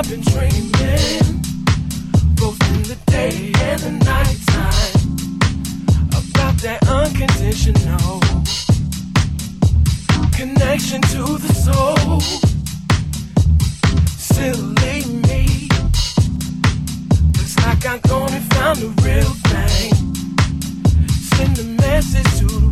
been dreaming, both in the day and the nighttime, about that unconditional connection to the soul. Silly me, looks like I'm gone and found the real thing. Send a message to the